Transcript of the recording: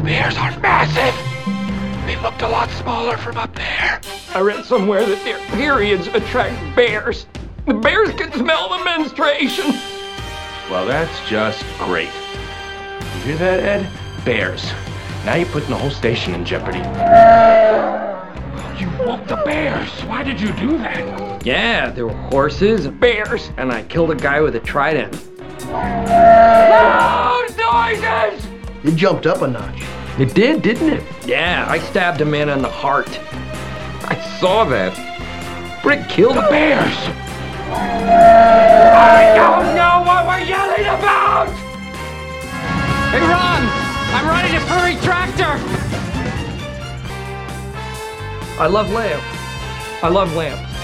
bears are massive. They looked a lot smaller from up there. I read somewhere that their periods attract bears. The bears can smell the menstruation. Well, that's just great. You hear that, Ed? Bears. Now you're putting the whole station in jeopardy. You woke the bears. Why did you do that? Yeah, there were horses, bears, and I killed a guy with a trident. Loud noises! It jumped up a notch. It did, didn't it? Yeah, I stabbed a man in the heart. I saw that. Brick killed The bears! I don't know what we're yelling about! Hey, Ron! I'm riding a furry tractor! I love lamb. I love lamb.